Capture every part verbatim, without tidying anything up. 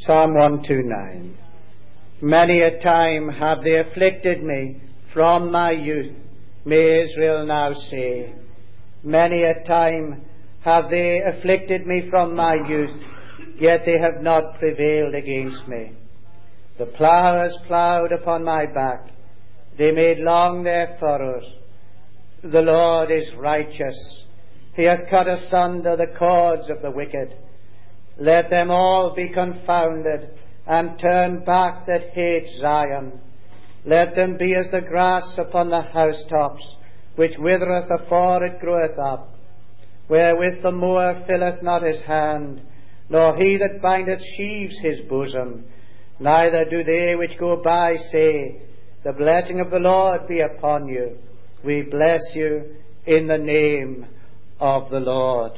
Psalm one twenty-nine. Many a time have they afflicted me from my youth, may Israel now say. Many a time have they afflicted me from my youth, yet they have not prevailed against me. The plough has ploughed upon my back, they made long their furrows. The Lord is righteous, he hath cut asunder the cords of the wicked. Let them all be confounded, and turn back that hate Zion. Let them be as the grass upon the housetops, which withereth afore it groweth up, wherewith the mower filleth not his hand, nor he that bindeth sheaves his bosom. Neither do they which go by say, The blessing of the Lord be upon you. We bless you in the name of the Lord.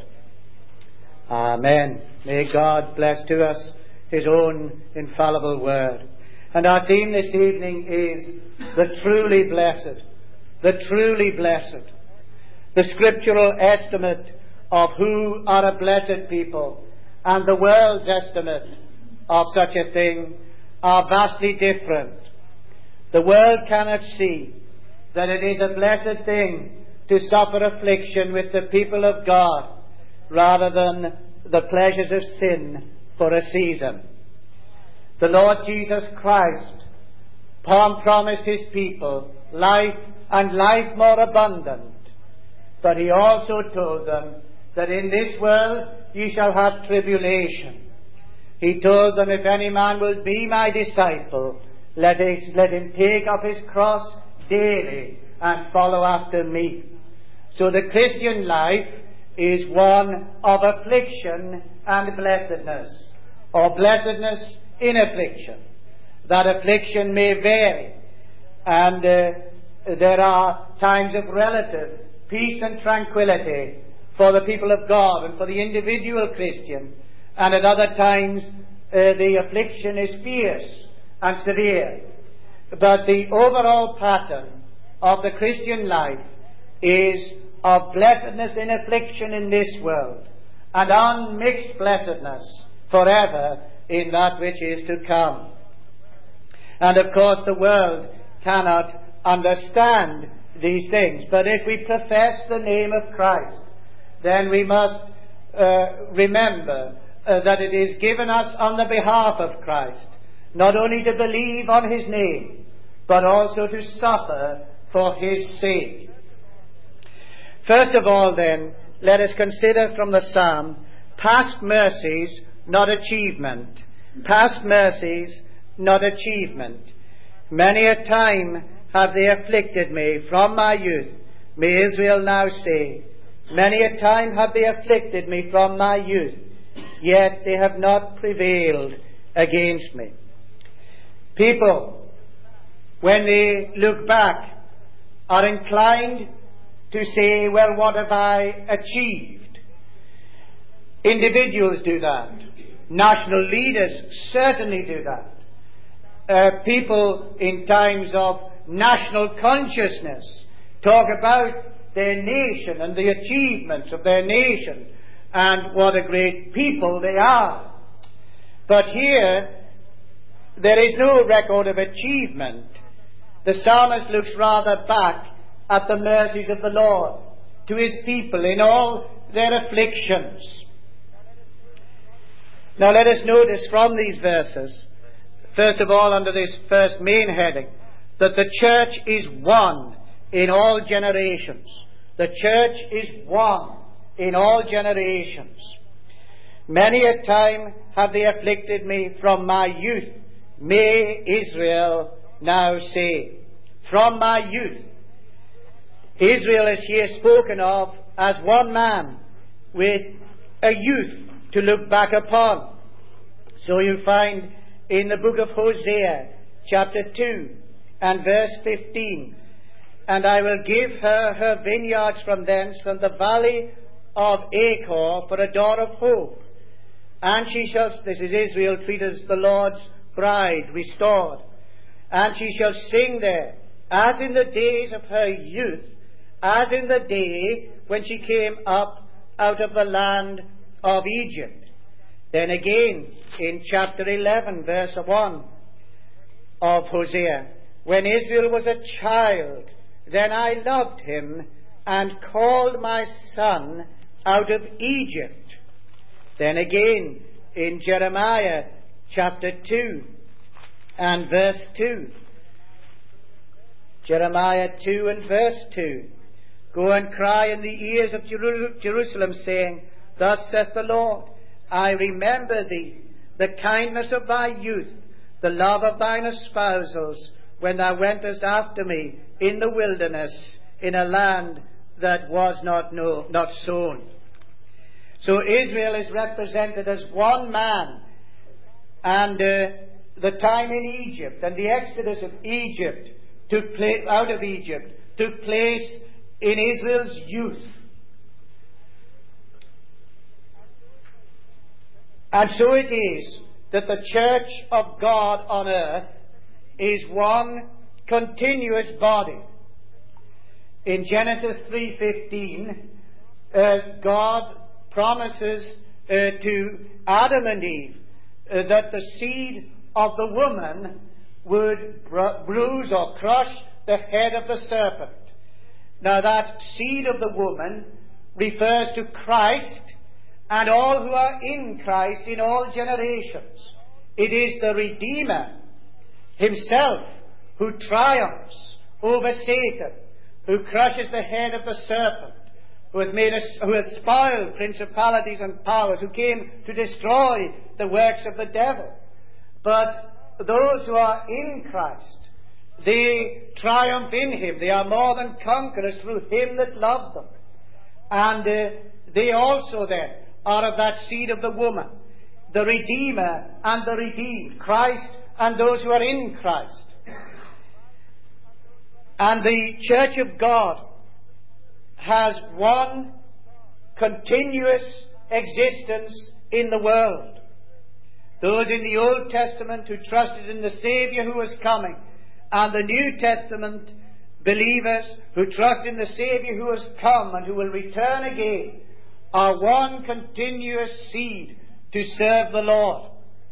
Amen. May God bless to us his own infallible word. And our theme this evening is the truly blessed. The truly blessed. The scriptural estimate of who are a blessed people and the world's estimate of such a thing are vastly different. The world cannot see that it is a blessed thing to suffer affliction with the people of God rather than the pleasures of sin for a season. The Lord Jesus Christ promised his people life and life more abundant, but he also told them that in this world ye shall have tribulation. He told them, if any man will be my disciple, let him, let him take up his cross daily and follow after me. So the Christian life is one of affliction and blessedness, or blessedness in affliction. That affliction may vary, and uh, there are times of relative peace and tranquility for the people of God and for the individual Christian, and at other times uh, the affliction is fierce and severe. But the overall pattern of the Christian life is of blessedness in affliction in this world, and unmixed blessedness forever in that which is to come. And of course the world cannot understand these things, but if we profess the name of Christ, then we must uh, remember uh, that it is given us on the behalf of Christ, not only to believe on his name, but also to suffer for his sake. First of all, then, let us consider from the psalm past mercies, not achievement. Past mercies, not achievement. Many a time have they afflicted me from my youth, may Israel now say. Many a time have they afflicted me from my youth, yet they have not prevailed against me. People, when they look back, are inclined to say, well, what have I achieved? Individuals do that. National leaders certainly do that. Uh, people in times of national consciousness talk about their nation and the achievements of their nation and what a great people they are. But here, there is no record of achievement. The psalmist looks rather back at the mercies of the Lord to his people in all their afflictions. Now let us notice from these verses, first of all under this first main heading, that the church is one in all generations. The church is one in all generations. Many a time have they afflicted me from my youth, may Israel now say. From my youth. Israel is here spoken of as one man with a youth to look back upon. So you find in the book of Hosea, chapter two and verse fifteen, and I will give her her vineyards from thence, and the valley of Achor for a door of hope. And she shall, this is Israel treated as the Lord's bride, restored. And she shall sing there, as in the days of her youth, as in the day when she came up out of the land of Egypt. Then again, in chapter eleven, verse one of Hosea, when Israel was a child, then I loved him and called my son out of Egypt. Then again, in Jeremiah chapter two and verse two. Jeremiah two and verse two. Go and cry in the ears of Jeru- Jerusalem, saying, Thus saith the Lord, I remember thee, the kindness of thy youth, the love of thine espousals, when thou wentest after me in the wilderness, in a land that was not know, not sown. So Israel is represented as one man, and uh, the time in Egypt and the exodus of Egypt took place, out of Egypt took place in Israel's youth. And so it is that the church of God on earth is one continuous body. In Genesis three fifteen, uh, God promises uh, to Adam and Eve uh, that the seed of the woman would bru- bruise or crush the head of the serpent. Now that seed of the woman refers to Christ and all who are in Christ in all generations. It is the Redeemer himself who triumphs over Satan, who crushes the head of the serpent, who has made us, who has spoiled principalities and powers, who came to destroy the works of the devil. But those who are in Christ, they triumph in him. They are more than conquerors through him that loved them. And uh, they also then are of that seed of the woman, the Redeemer and the redeemed, Christ and those who are in Christ. And the church of God has one continuous existence in the world. Those in the Old Testament who trusted in the Saviour who was coming, and the New Testament believers who trust in the Saviour who has come and who will return again, are one continuous seed to serve the Lord.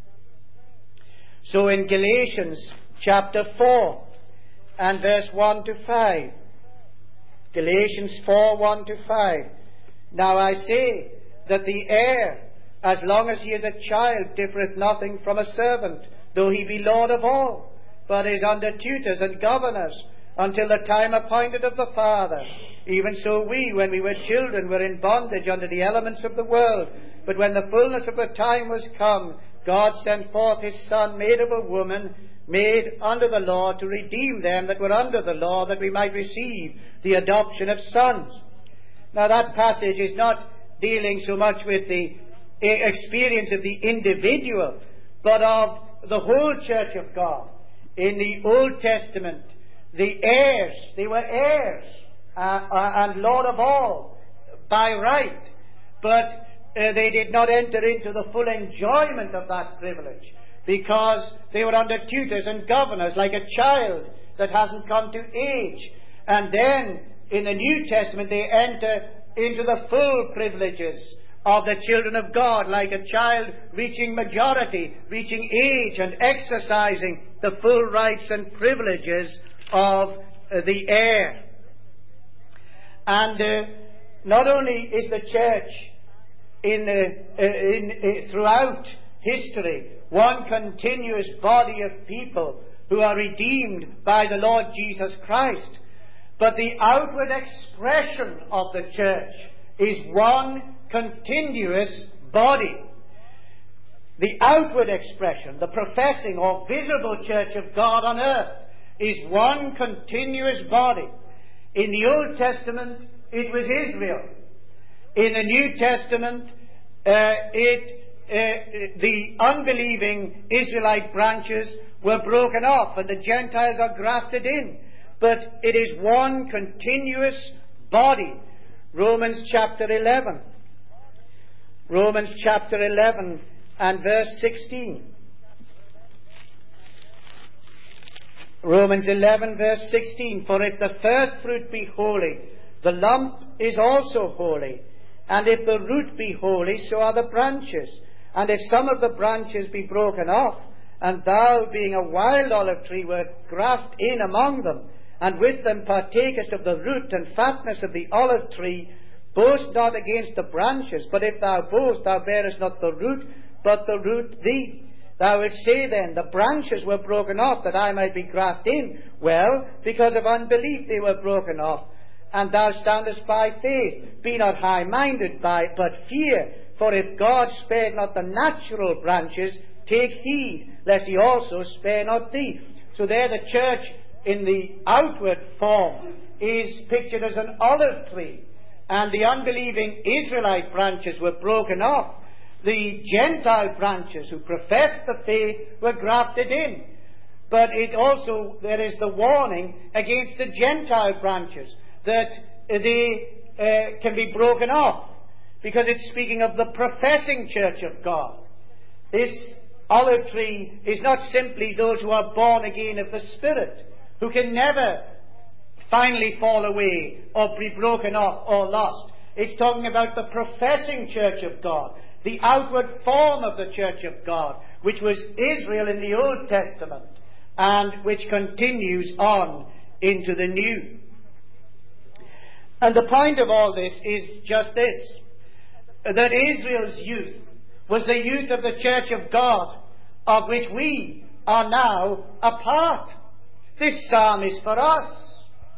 So in Galatians chapter four and verse one to five, Galatians four, one to five, Now I say that the heir, as long as he is a child, differeth nothing from a servant, though he be Lord of all, but is under tutors and governors, until the time appointed of the Father. Even so we, when we were children, were in bondage under the elements of the world. But when the fullness of the time was come, God sent forth his Son, made of a woman, made under the law, to redeem them that were under the law, that we might receive the adoption of sons. Now that passage is not dealing so much with the experience of the individual, but of the whole church of God. In the Old Testament, the heirs, they were heirs uh, uh, and Lord of all by right, but uh, they did not enter into the full enjoyment of that privilege, because they were under tutors and governors, like a child that hasn't come to age. And then in the New Testament they enter into the full privileges of the children of God, like a child reaching majority, reaching age, and exercising the full rights and privileges of uh, the heir. And uh, not only is the church in, uh, uh, in uh, throughout history one continuous body of people who are redeemed by the Lord Jesus Christ, but the outward expression of the church is one continuous body. The outward expression, the professing or visible church of God on earth, is one continuous body. In the Old Testament, it was Israel. In the New Testament, uh, it uh, the unbelieving Israelite branches were broken off, and the Gentiles are grafted in. But it is one continuous body. Romans chapter eleven. Romans chapter eleven and verse sixteen. Romans eleven verse sixteen. For if the first fruit be holy, the lump is also holy. And if the root be holy, so are the branches. And if some of the branches be broken off, and thou, being a wild olive tree, wert grafted in among them, and with them partakest of the root and fatness of the olive tree, boast not against the branches, but if thou boast, thou bearest not the root, but the root thee. Thou wilt say then, the branches were broken off, that I might be grafted in. Well, because of unbelief they were broken off. And thou standest by faith. Be not high-minded by, but fear. For if God spared not the natural branches, take heed, lest he also spare not thee. So there the church, in the outward form, is pictured as an olive tree. And the unbelieving Israelite branches were broken off. The Gentile branches who professed the faith were grafted in. But it also, there is the warning against the Gentile branches, that they uh, can be broken off, because it's speaking of the professing church of God. This olive tree is not simply those who are born again of the Spirit, who can never finally fall away or be broken off or lost. It's talking about the professing church of God, the outward form of the church of God, which was Israel in the Old Testament, and which continues on into the New. And the point of all this is just this, that Israel's youth was the youth of the church of God, of which we are now a part. This psalm is for us.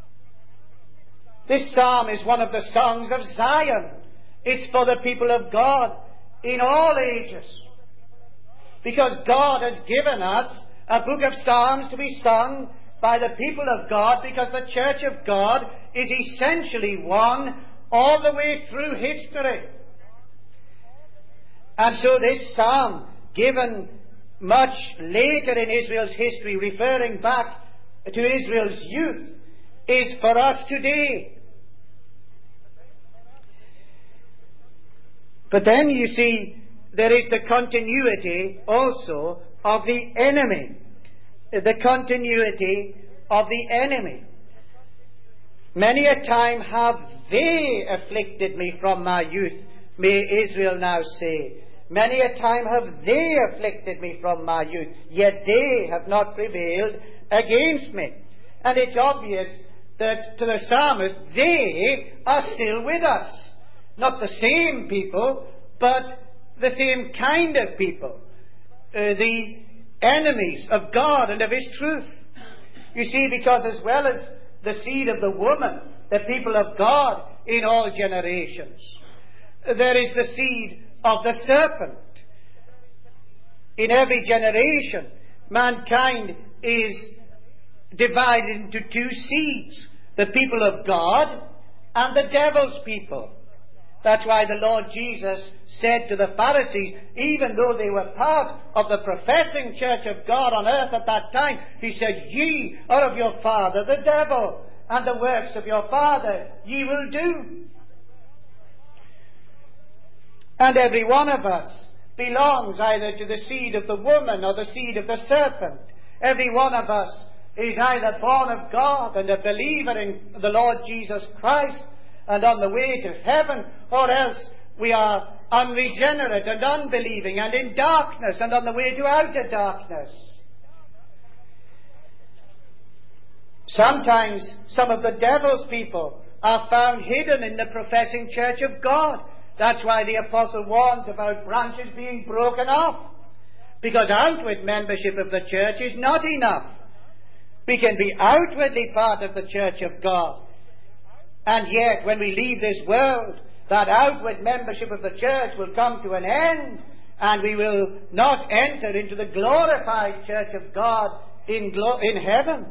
This psalm is one of the songs of Zion. It's for the people of God in all ages. Because God has given us a book of psalms to be sung by the people of God, because the church of God is essentially one all the way through history. And so this psalm, given much later in Israel's history, referring back to Israel's youth, is for us today. But then you see, there is the continuity also of the enemy. The continuity of the enemy. Many a time have they afflicted me from my youth, may Israel now say. Many a time have they afflicted me from my youth, yet they have not prevailed against me. And it's obvious that to the psalmist, they are still with us. Not the same people, but the same kind of people. Uh, the enemies of God and of His truth. You see, because as well as the seed of the woman, the people of God in all generations, there is the seed of the serpent. In every generation, mankind is divided into two seeds, the people of God and the devil's people. That's why the Lord Jesus said to the Pharisees, even though they were part of the professing church of God on earth at that time, He said, ye are of your father the devil, and the works of your father ye will do. And every one of us belongs either to the seed of the woman or the seed of the serpent. Every one of us is either born of God and a believer in the Lord Jesus Christ and on the way to heaven, or else we are unregenerate and unbelieving and in darkness and on the way to outer darkness. Sometimes some of the devil's people are found hidden in the professing church of God. That's why the apostle warns about branches being broken off. Because outward membership of the church is not enough. We can be outwardly part of the church of God, and yet when we leave this world, that outward membership of the church will come to an end, and we will not enter into the glorified church of God in, glo- in heaven.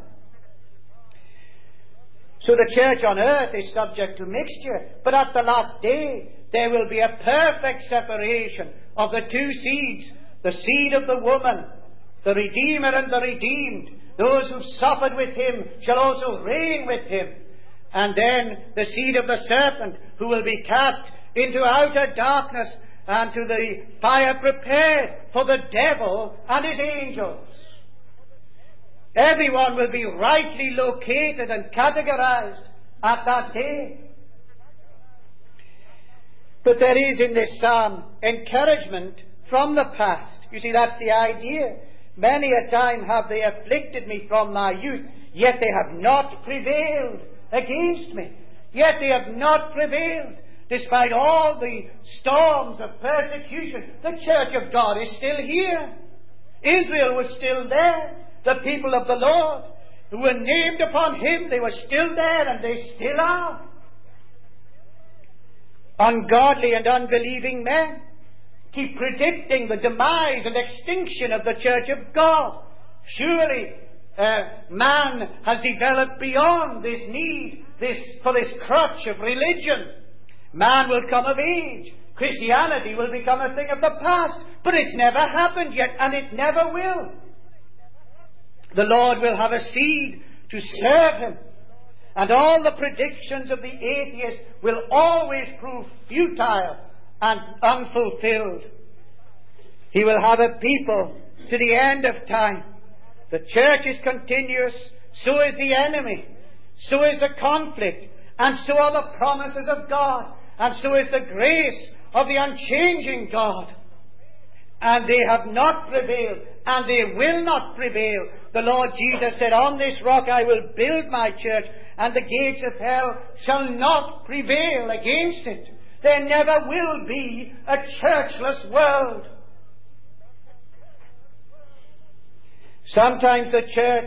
So the church on earth is subject to mixture, but at the last day there will be a perfect separation of the two seeds, the seed of the woman, the Redeemer and the redeemed. Those who suffered with Him shall also reign with Him. And then the seed of the serpent, who will be cast into outer darkness and to the fire prepared for the devil and his angels. Everyone will be rightly located and categorized at that day. But there is in this psalm encouragement from the past. You see, that's the idea. Many a time have they afflicted me from my youth, yet they have not prevailed against me. Yet they have not prevailed. Despite all the storms of persecution, the church of God is still here. Israel was still there. The people of the Lord who were named upon Him, they were still there, and they still are. Ungodly and unbelieving men keep predicting the demise and extinction of the church of God. Surely uh, man has developed beyond this need this for this crutch of religion. Man will come of age. Christianity will become a thing of the past. But it's never happened yet, and it never will. The Lord will have a seed to serve Him. And all the predictions of the atheist will always prove futile and unfulfilled. He will have a people to the end of time. The church is continuous, so is the enemy, so is the conflict, and so are the promises of God, and so is the grace of the unchanging God. And they have not prevailed, and they will not prevail. The Lord Jesus said, "On this rock I will build my church, and the gates of hell shall not prevail against it." There never will be a churchless world. Sometimes the church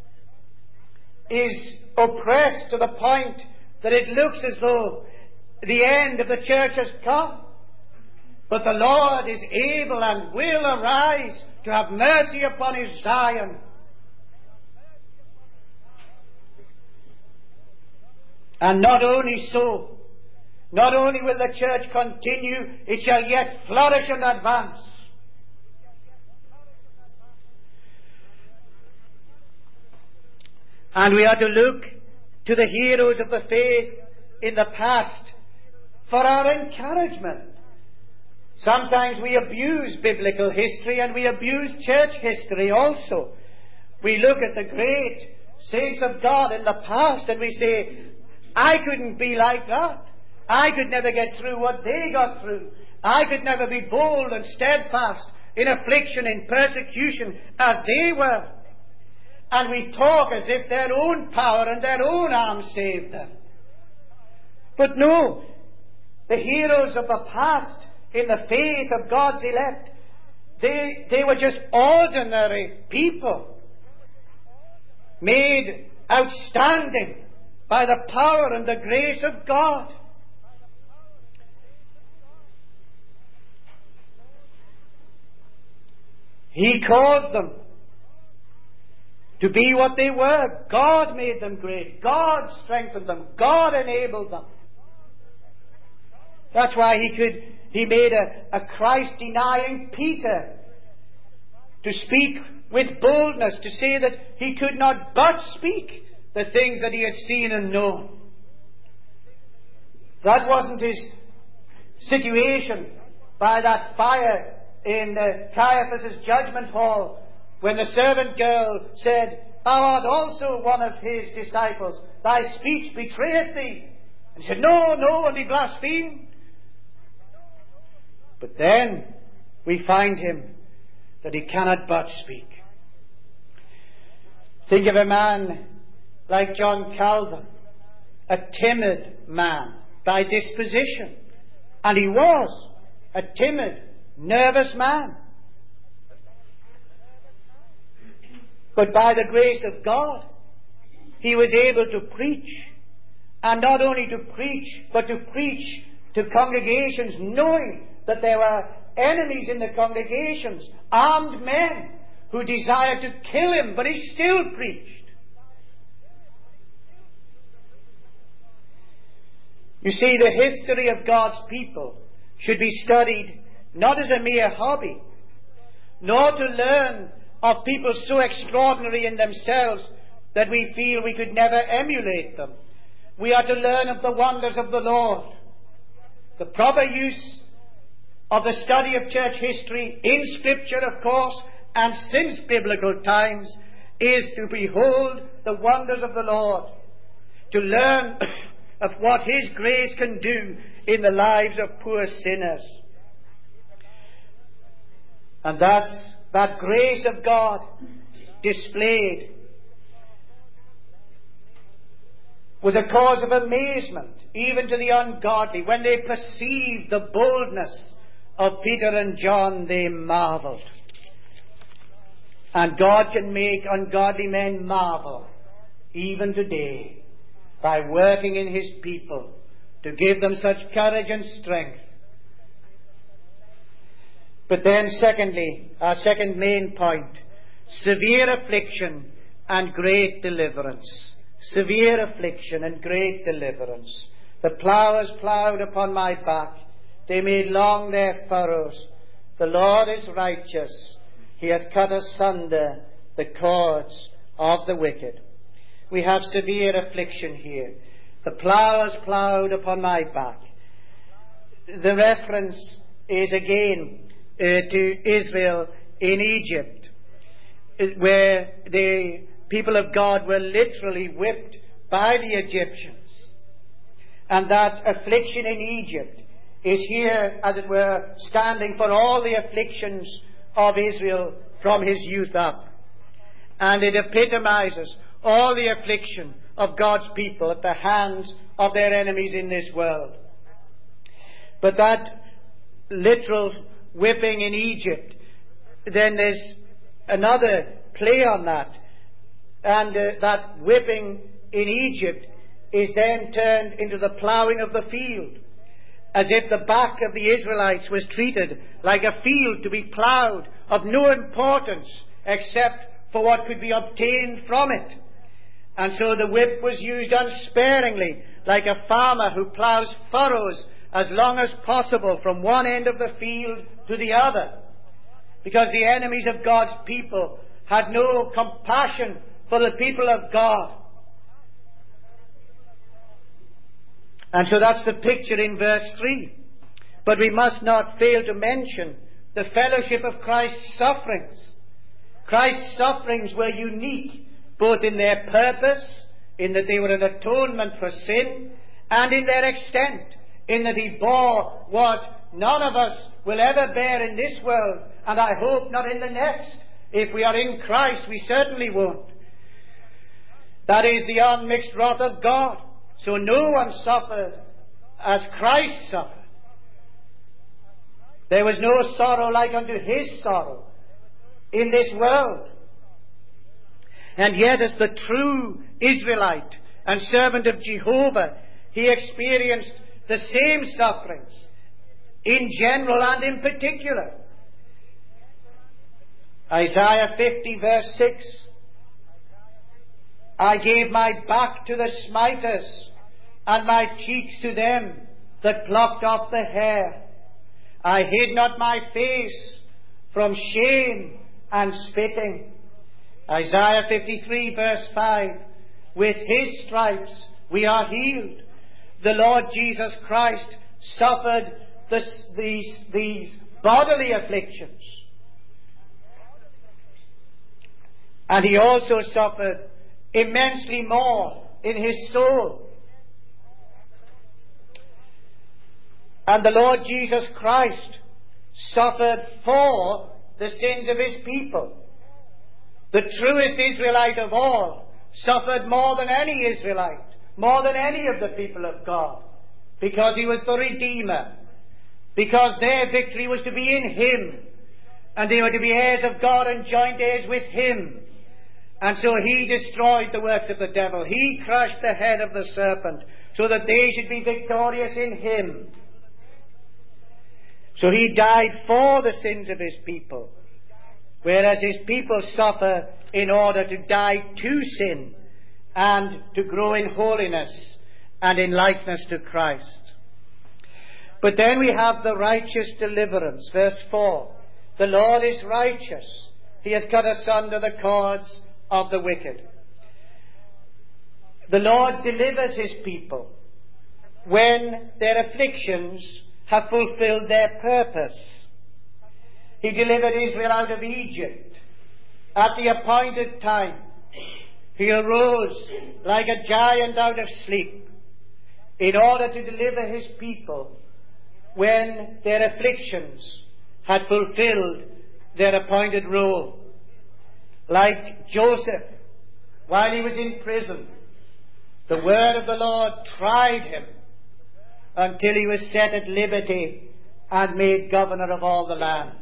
is oppressed to the point that it looks as though the end of the church has come. But the Lord is able and will arise to have mercy upon His Zion. And not only so, not only will the church continue, it shall yet flourish and advance. And we are to look to the heroes of the faith in the past for our encouragement. Sometimes we abuse biblical history, and we abuse church history also. We look at the great saints of God in the past and we say, I couldn't be like that. I could never get through what they got through. I could never be bold and steadfast in affliction, in persecution, as they were. And we talk as if their own power and their own arms saved them. But no, the heroes of the past in the faith of God's elect, they, they were just ordinary people, made outstanding by the power and the grace of God. He caused them to be what they were. God made them great. God strengthened them. God enabled them. That's why he could, he made a, a Christ-denying Peter to speak with boldness, to say that he could not but speak the things that he had seen and known. That wasn't his situation by that fire in uh, Caiaphas' judgment hall, when the servant girl said, Thou art also one of his disciples. Thy speech betrayeth thee. And he said, No, no, and he blasphemed. But then we find him that he cannot but speak. Think of a man like John Calvin, a timid man by disposition. And he was a timid, nervous man. But by the grace of God, he was able to preach. And not only to preach, but to preach to congregations, knowing that there were enemies in the congregations, armed men who desired to kill him, but he still preached. You see, the history of God's people should be studied not as a mere hobby, nor to learn of people so extraordinary in themselves that we feel we could never emulate them. We are to learn of the wonders of the Lord. The proper use of the study of church history in Scripture, of course, and since biblical times, is to behold the wonders of the Lord, to learn of what His grace can do in the lives of poor sinners. And that's that grace of God displayed was a cause of amazement even to the ungodly. When they perceived the boldness of Peter and John, they marveled. And God can make ungodly men marvel even today by working in His people to give them such courage and strength. But then secondly, our second main point, severe affliction and great deliverance. Severe affliction and great deliverance. The ploughers ploughed upon my back. They made long their furrows. The Lord is righteous. He hath cut asunder the cords of the wicked. We have severe affliction here. The ploughers ploughed upon my back. The reference is again uh, to Israel in Egypt, where the people of God were literally whipped by the Egyptians. And that affliction in Egypt is here, as it were, standing for all the afflictions of Israel from his youth up. And it epitomizes all the affliction of God's people at the hands of their enemies in this world. But that literal whipping in Egypt, then there's another play on that. And uh, that whipping in Egypt is then turned into the ploughing of the field, as if the back of the Israelites was treated like a field to be ploughed of no importance except for what could be obtained from it. And so the whip was used unsparingly, like a farmer who ploughs furrows as long as possible from one end of the field to the other, because the enemies of God's people had no compassion for the people of God. And so that's the picture in verse three. But we must not fail to mention the fellowship of Christ's sufferings. Christ's sufferings were unique, both in their purpose, in that they were an atonement for sin, and in their extent, in that He bore what none of us will ever bear in this world, and I hope not in the next. If we are in Christ, we certainly won't. That is the unmixed wrath of God. So no one suffered as Christ suffered. There was no sorrow like unto His sorrow in this world. And yet, as the true Israelite and servant of Jehovah, He experienced the same sufferings in general and in particular. Isaiah fifty verse six, I gave my back to the smiters, and my cheeks to them that plucked off the hair. I hid not my face from shame and spitting. Isaiah fifty-three verse five, with His stripes we are healed. The Lord Jesus Christ suffered this, these, these bodily afflictions. And He also suffered immensely more in His soul. And the Lord Jesus Christ suffered for the sins of His people. The truest Israelite of all suffered more than any Israelite, more than any of the people of God, because He was the Redeemer, because their victory was to be in Him, and they were to be heirs of God and joint heirs with Him. And so He destroyed the works of the devil. He crushed the head of the serpent so that they should be victorious in Him. So He died for the sins of His people, whereas His people suffer in order to die to sin and to grow in holiness and in likeness to Christ. But then we have the righteous deliverance. Verse four, the Lord is righteous. He hath cut asunder the cords of the wicked. The Lord delivers His people when their afflictions have fulfilled their purpose. He delivered Israel out of Egypt at the appointed time. He arose like a giant out of sleep in order to deliver His people when their afflictions had fulfilled their appointed role. Like Joseph, while he was in prison, the word of the Lord tried him until he was set at liberty and made governor of all the land.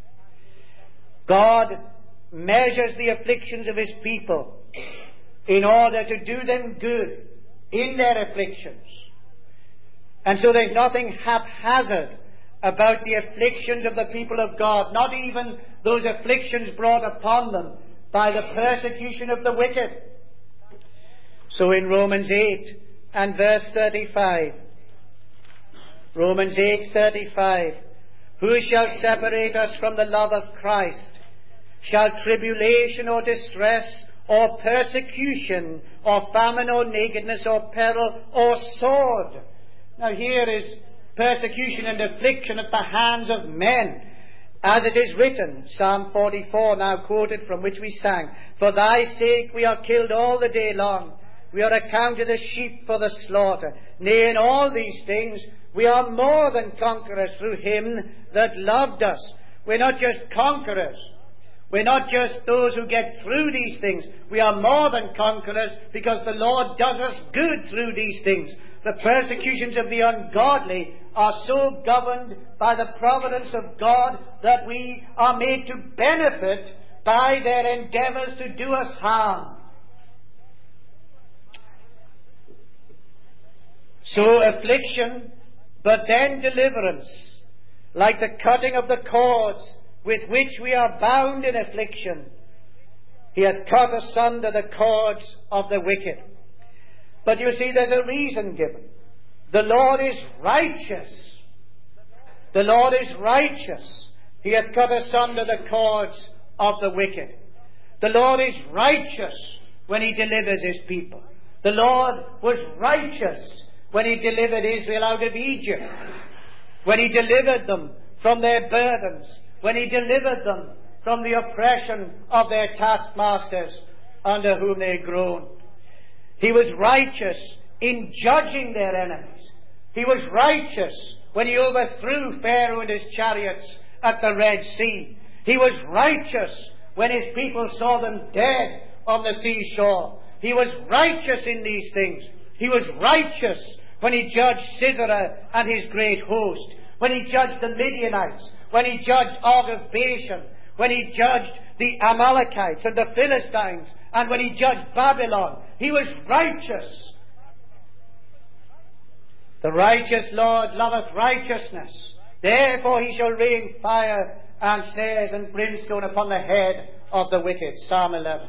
God measures the afflictions of his people in order to do them good in their afflictions. And so there's nothing haphazard about the afflictions of the people of God, not even those afflictions brought upon them by the persecution of the wicked. So in Romans eight and verse thirty-five, Romans eight thirty-five, who shall separate us from the love of Christ? Shall tribulation or distress or persecution or famine or nakedness or peril or sword? Now here is persecution and affliction at the hands of men. As it is written, Psalm forty-four, now quoted, from which we sang, for thy sake we are killed all the day long. We are accounted as sheep for the slaughter. Nay, in all these things we are more than conquerors through him that loved us. We're not just conquerors. We're not just those who get through these things. We are more than conquerors because the Lord does us good through these things. The persecutions of the ungodly are so governed by the providence of God that we are made to benefit by their endeavors to do us harm. So affliction, but then deliverance, like the cutting of the cords with which we are bound in affliction. He hath cut asunder the cords of the wicked. But you see, there's a reason given. The Lord is righteous. The Lord is righteous. He hath cut asunder the cords of the wicked. The Lord is righteous when he delivers his people. The Lord was righteous when he delivered Israel out of Egypt, when he delivered them from their burdens, when he delivered them from the oppression of their taskmasters under whom they groaned. He was righteous in judging their enemies. He was righteous when he overthrew Pharaoh and his chariots at the Red Sea. He was righteous when his people saw them dead on the seashore. He was righteous in these things. He was righteous when he judged Sisera and his great host, when he judged the Midianites, when he judged Og of Bashan, when he judged the Amalekites and the Philistines, and when he judged Babylon. He was righteous. The righteous Lord loveth righteousness. Therefore he shall rain fire and snares and brimstone upon the head of the wicked. Psalm eleven.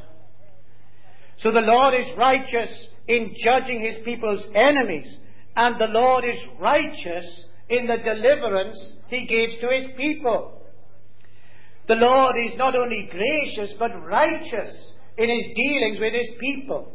So the Lord is righteous in judging his people's enemies, and the Lord is righteous in the deliverance he gives to his people. The Lord is not only gracious but righteous in his dealings with his people.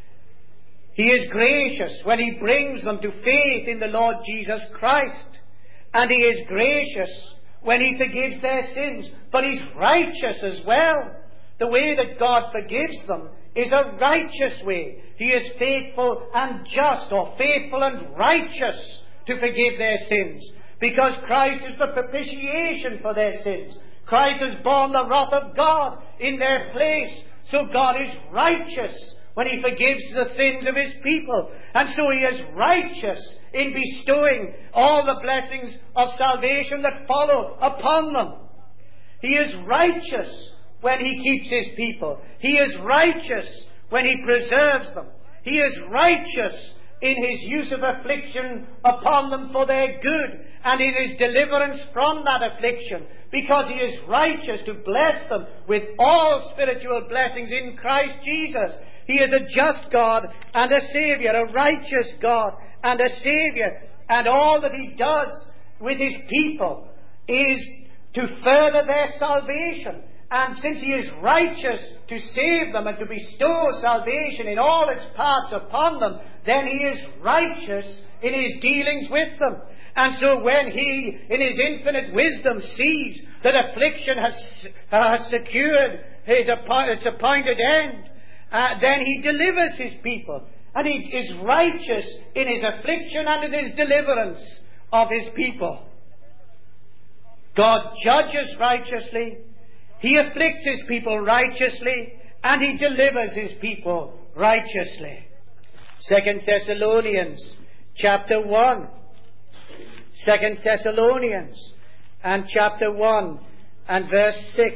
He is gracious when he brings them to faith in the Lord Jesus Christ, and he is gracious when he forgives their sins, but he's righteous as well. The way that God forgives them is a righteous way. He is faithful and just, or faithful and righteous, to forgive their sins, because Christ is the propitiation for their sins. Christ has borne the wrath of God in their place. So God is righteous when he forgives the sins of his people. And so he is righteous in bestowing all the blessings of salvation that follow upon them. He is righteous when he keeps his people. He is righteous when he preserves them. He is righteous in his use of affliction upon them for their good, and in his deliverance from that affliction, because he is righteous to bless them with all spiritual blessings in Christ Jesus. He is a just God and a Saviour, a righteous God and a Saviour, and all that he does with his people is to further their salvation. And since he is righteous to save them and to bestow salvation in all its parts upon them, then he is righteous in his dealings with them. And so when he, in his infinite wisdom, sees that affliction has, has secured his appoint, its appointed end, uh, then he delivers his people. And he is righteous in his affliction and in his deliverance of his people. God judges righteously. He afflicts his people righteously, and he delivers his people righteously. Second Thessalonians chapter one. Second Thessalonians and chapter one and verse six.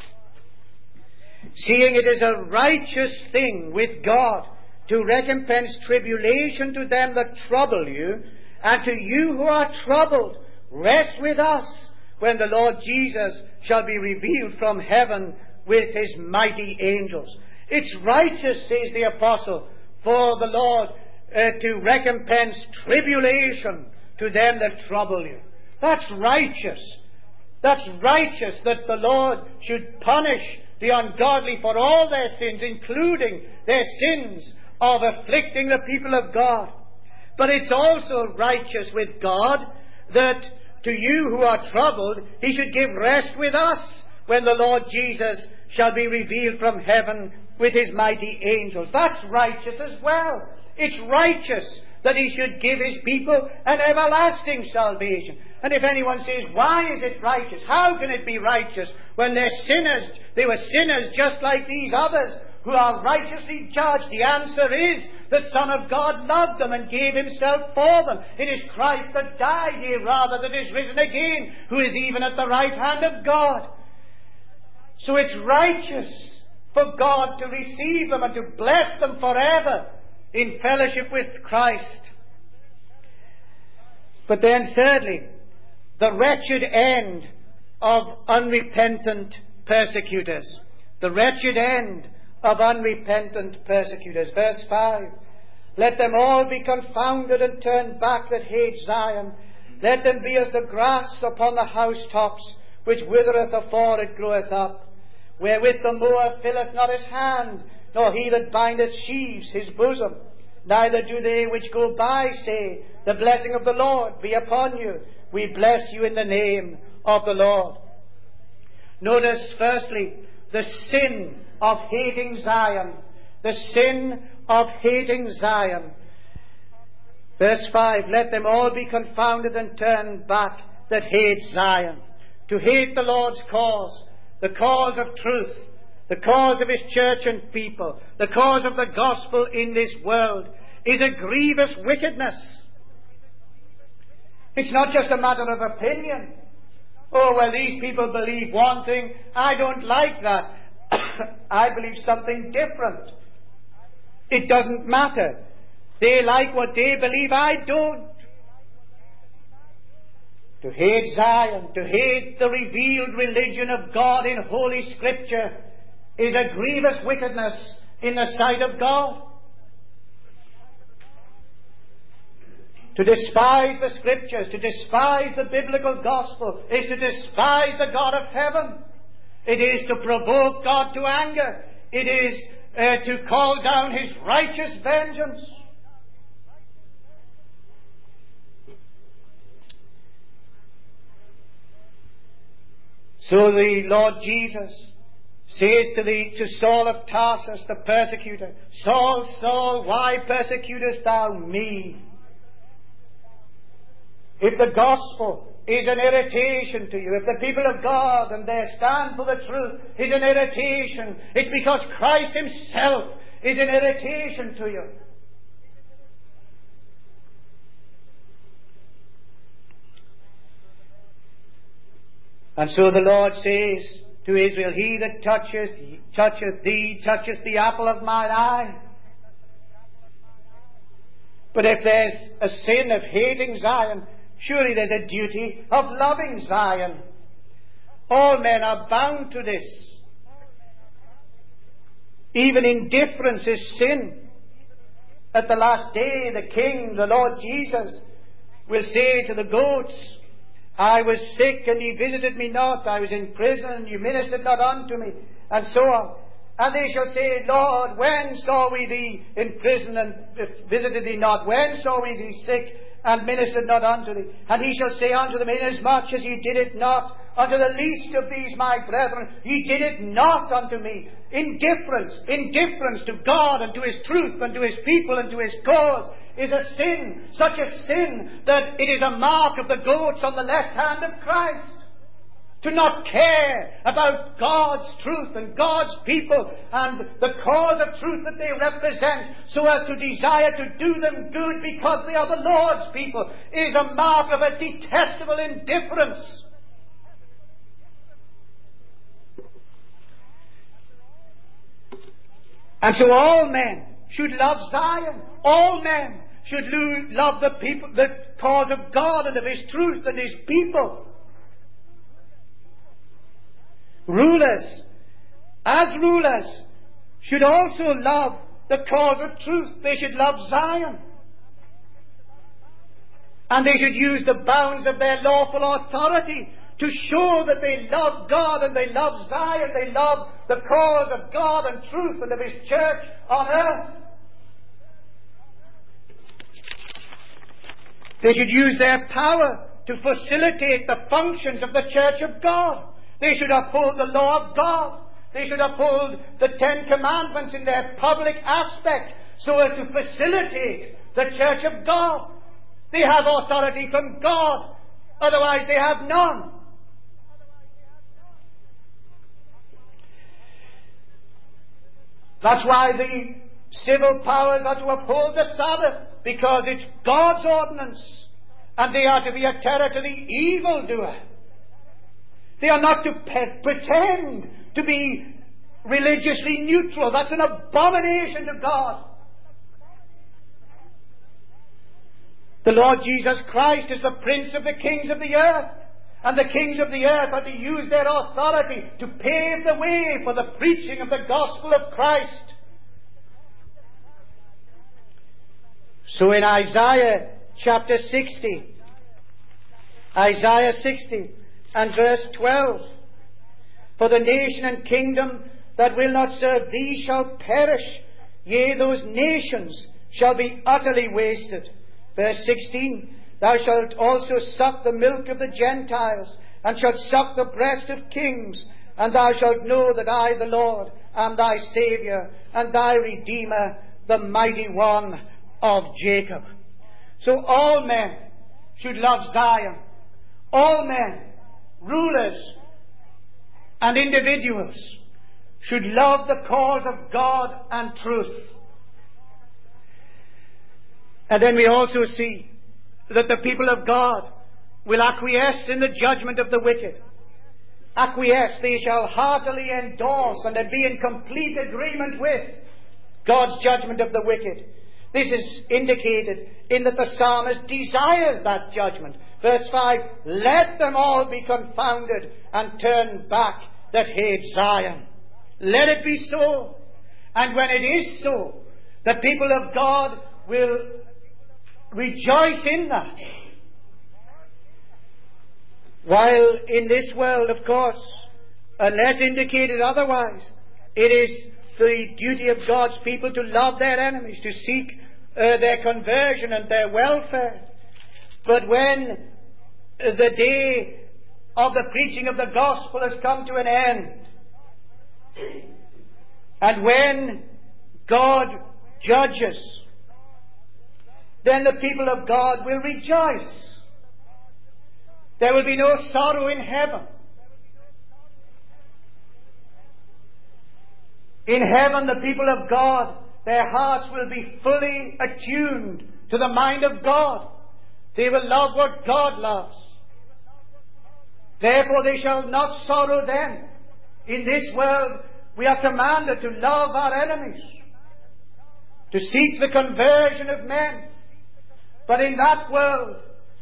Seeing it is a righteous thing with God to recompense tribulation to them that trouble you, and to you who are troubled, rest with us when the Lord Jesus shall be revealed from heaven with his mighty angels. It's righteous, says the apostle, for the Lord uh, to recompense tribulation to them that trouble you. That's righteous. That's righteous that the Lord should punish the ungodly for all their sins, including their sins of afflicting the people of God. But it's also righteous with God that to you who are troubled, he should give rest with us when the Lord Jesus shall be revealed from heaven with his mighty angels. That's righteous as well. It's righteous that he should give his people an everlasting salvation. And if anyone says, why is it righteous? How can it be righteous when they're sinners? They were sinners just like these others who are righteously judged. The answer is the Son of God loved them and gave himself for them. It is Christ that died, yea, rather, that is risen again, who is even at the right hand of God. So it's righteous for God to receive them and to bless them forever in fellowship with Christ. But then thirdly, the wretched end of unrepentant persecutors. The wretched end of unrepentant persecutors. Verse five. Let them all be confounded and turned back that hate Zion. Let them be as the grass upon the housetops, which withereth afore it groweth up, wherewith the mower filleth not his hand, nor he that bindeth sheaves his bosom. Neither do they which go by say, the blessing of the Lord be upon you. We bless you in the name of the Lord. Notice firstly the sin of hating Zion. The sin of hating Zion. Verse five, let them all be confounded and turned back that hate Zion. To hate the Lord's cause, the cause of truth, the cause of his church and people, the cause of the gospel in this world, is a grievous wickedness. It's not just a matter of opinion. Oh, well, these people believe one thing. I don't like that. I believe something different. It doesn't matter. They like what they believe. I don't. To hate Zion, to hate the revealed religion of God in Holy Scripture, is a grievous wickedness in the sight of God. To despise the Scriptures, to despise the biblical gospel, is to despise the God of heaven. It is to provoke God to anger. It is uh, to call down his righteous vengeance. So the Lord Jesus says to, the, to Saul of Tarsus, the persecutor, Saul, Saul, why persecutest thou me? If the gospel is an irritation to you, if the people of God and their stand for the truth is an irritation, it's because Christ himself is an irritation to you. And so the Lord says to Israel, he that toucheth, toucheth thee, toucheth the apple of mine eye. But if there's a sin of hating Zion, surely there's a duty of loving Zion. All men are bound to this. Even indifference is sin. At the last day, the King, the Lord Jesus, will say to the goats, I was sick and ye visited me not. I was in prison and ye ministered not unto me. And so on. And they shall say, Lord, when saw we thee in prison and visited thee not? When saw we thee sick and ministered not unto thee? And he shall say unto them, inasmuch as ye did it not unto the least of these my brethren, ye did it not unto me. Indifference, indifference to God and to his truth and to his people and to his cause is a sin, such a sin that it is a mark of the goats on the left hand of Christ. to not care about God's truth and God's people and the cause of truth that they represent, so as to desire to do them good because they are the Lord's people, is a mark of a detestable indifference. And so all men should love Zion. All men should lo- love the people, the cause of God and of His truth and His people. Rulers, as rulers, should also love the cause of truth. They should love Zion. And they should use the bounds of their lawful authority to show that they love God and they love Zion, they love the cause of God and truth and of His church on earth. They should use their power to facilitate the functions of the church of God. They should uphold the law of God. They should uphold the Ten Commandments in their public aspect so as to facilitate the church of God. They have authority from God, otherwise they have none. That's why the civil powers are to uphold the Sabbath, because it's God's ordinance, and they are to be a terror to the evildoer. They are not to pe- pretend to be religiously neutral. That's an abomination to God. The Lord Jesus Christ is the Prince of the kings of the earth, and the kings of the earth are to use their authority to pave the way for the preaching of the gospel of Christ. So in Isaiah chapter sixty, Isaiah sixty and verse twelve, for the nation and kingdom that will not serve thee shall perish, yea, those nations shall be utterly wasted. Verse sixteen, thou shalt also suck the milk of the Gentiles, and shalt suck the breast of kings, and thou shalt know that I, the Lord, am thy Saviour, and thy Redeemer, the mighty one of Jacob. So all men should love Zion. All men, rulers and individuals, should love the cause of God and truth. And then we also see that the people of God will acquiesce in the judgment of the wicked. Acquiesce, they shall heartily endorse and be in complete agreement with God's judgment of the wicked. This is indicated in that the psalmist desires that judgment. Verse five, let them all be confounded and turn back that hate Zion. Let it be so. And when it is so, the people of God will rejoice in that. While in this world, of course, unless indicated otherwise, it is the duty of God's people to love their enemies, to seek uh, their conversion and their welfare. But when the day of the preaching of the gospel has come to an end, and when God judges, then the people of God will rejoice. There will be no sorrow in heaven. In heaven, the people of God, their hearts will be fully attuned to the mind of God. They will love what God loves. Therefore they shall not sorrow then. In this world, we are commanded to love our enemies, to seek the conversion of men. But in that world,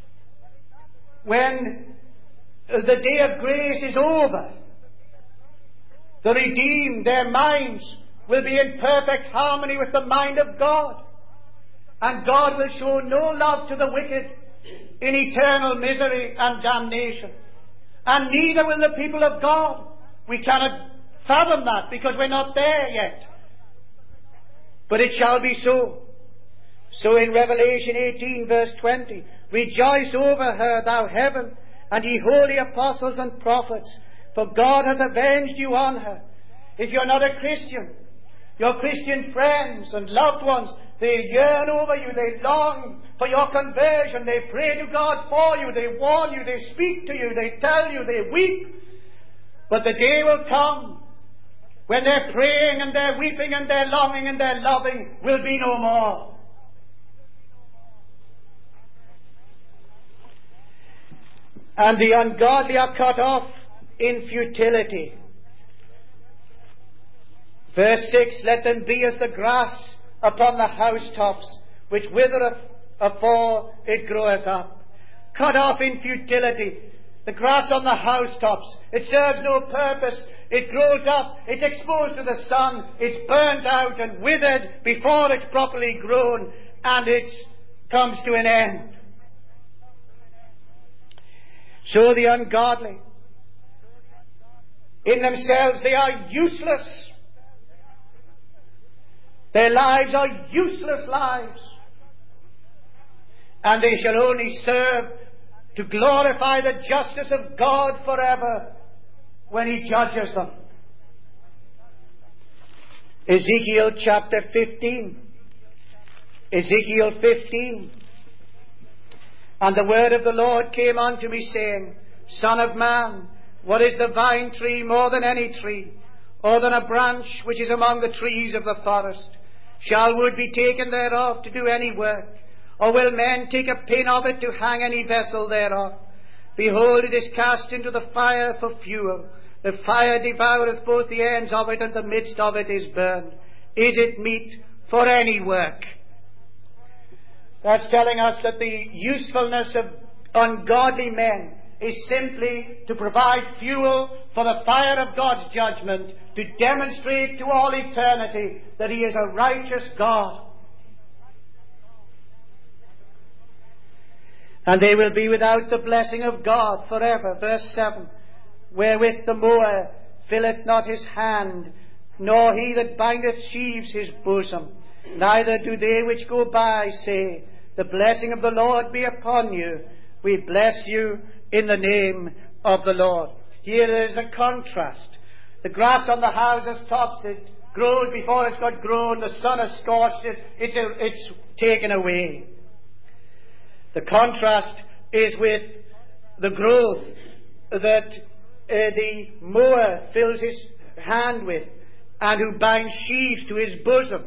when the day of grace is over, the redeemed, their minds will be in perfect harmony with the mind of God. And God will show no love to the wicked in eternal misery and damnation. And neither will the people of God. We cannot fathom that because we're not there yet. But it shall be so. So in Revelation eighteen verse twenty, rejoice over her, thou heaven, and ye holy apostles and prophets, for God hath avenged you on her. If you're not a Christian, your Christian friends and loved ones, they yearn over you, they long for your conversion, they pray to God for you, they warn you, they speak to you, they tell you, they weep. But the day will come when their praying and their weeping and their longing and their loving will be no more. And the ungodly are cut off in futility. Verse six, let them be as the grass upon the housetops, which withereth afore it groweth up. Cut off in futility. The grass on the housetops, it serves no purpose. It grows up, it's exposed to the sun, it's burnt out and withered before it's properly grown, and it comes to an end. So the ungodly, in themselves they are useless. Their lives are useless lives. And they shall only serve to glorify the justice of God forever when He judges them. Ezekiel chapter fifteen. Ezekiel fifteen. And the word of the Lord came unto me, saying, Son of man, what is the vine tree more than any tree, or than a branch which is among the trees of the forest? Shall wood be taken thereof to do any work? Or will men take a pin of it to hang any vessel thereof? Behold, it is cast into the fire for fuel. The fire devoureth both the ends of it, and the midst of it is burned. Is it meet for any work? That's telling us that the usefulness of ungodly men is simply to provide fuel for the fire of God's judgment, to demonstrate to all eternity that He is a righteous God. And they will be without the blessing of God forever. Verse seven. Wherewith the mower filleth not his hand, nor he that bindeth sheaves his bosom. Neither do they which go by say, The blessing of the Lord be upon you. We bless you in the name of the Lord. Here there is a contrast. The grass on the houses tops, it grows before it's got grown. The sun has scorched it. It's, a, it's taken away. The contrast is with the growth that uh, the mower fills his hand with, and who binds sheaves to his bosom.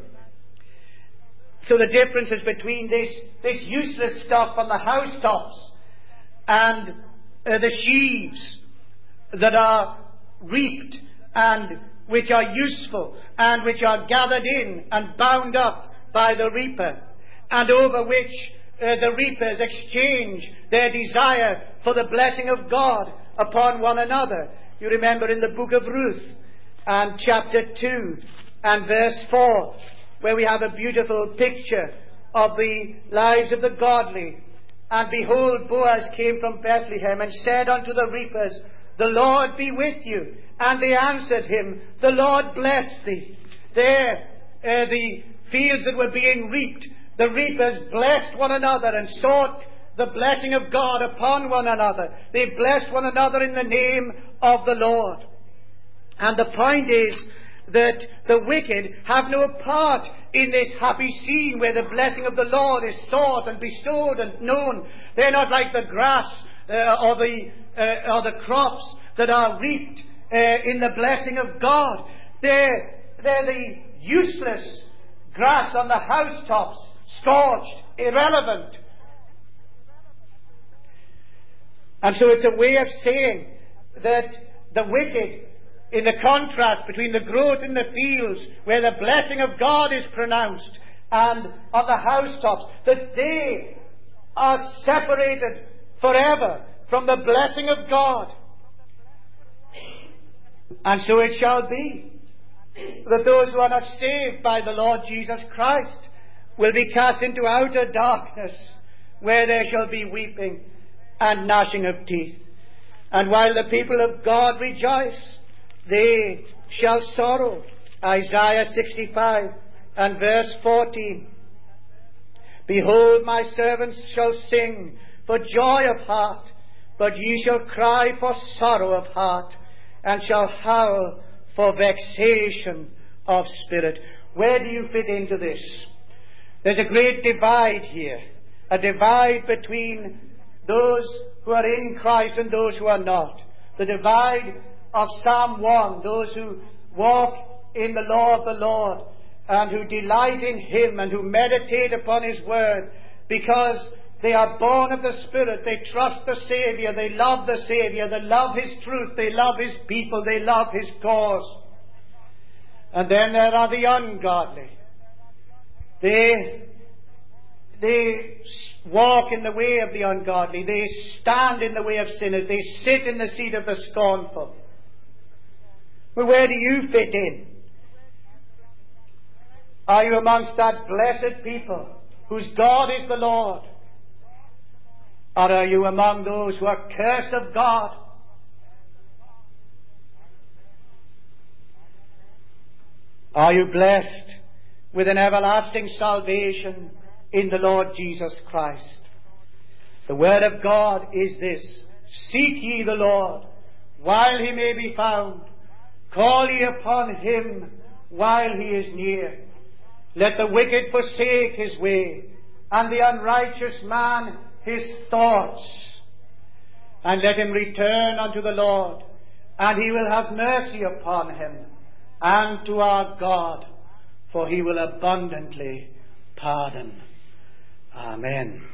So the difference is between this, this useless stuff on the housetops and uh, the sheaves that are reaped and which are useful and which are gathered in and bound up by the reaper, and over which uh, the reapers exchange their desire for the blessing of God upon one another. You remember in the book of Ruth and chapter two and verse four, where we have a beautiful picture of the lives of the godly. And behold, Boaz came from Bethlehem and said unto the reapers, The Lord be with you. And they answered him, The Lord bless thee. There, uh, the fields that were being reaped, the reapers blessed one another and sought the blessing of God upon one another. They blessed one another in the name of the Lord. And the point is that the wicked have no part in this happy scene where the blessing of the Lord is sought and bestowed and known. They're not like the grass uh, or the uh, or the crops that are reaped uh, in the blessing of God. They're, they're the useless grass on the housetops, scorched, irrelevant. And so it's a way of saying that the wicked, in the contrast between the growth in the fields where the blessing of God is pronounced and on the housetops, that they are separated forever from the blessing of God. And so it shall be that those who are not saved by the Lord Jesus Christ will be cast into outer darkness, where there shall be weeping and gnashing of teeth. And while the people of God rejoice, they shall sorrow. Isaiah sixty-five and verse fourteen. Behold, my servants shall sing for joy of heart, but ye shall cry for sorrow of heart, and shall howl for vexation of spirit. Where do you fit into this? There's a great divide here. A divide between those who are in Christ and those who are not. The divide of Psalm one, those who walk in the law of the Lord and who delight in Him and who meditate upon His word, because they are born of the Spirit, they trust the Saviour, they love the Saviour, they love His truth, they love His people, they love His cause. And then there are the ungodly. They, they walk in the way of the ungodly. They stand in the way of sinners. They sit in the seat of the scornful. Well, where do you fit in? Are you amongst that blessed people whose God is the Lord? Or are you among those who are cursed of God? Are you blessed with an everlasting salvation in the Lord Jesus Christ? The word of God is this: seek ye the Lord while He may be found. Call ye upon Him while He is near. Let the wicked forsake his way, and the unrighteous man his thoughts. And let him return unto the Lord, and He will have mercy upon him, and to our God, for He will abundantly pardon. Amen.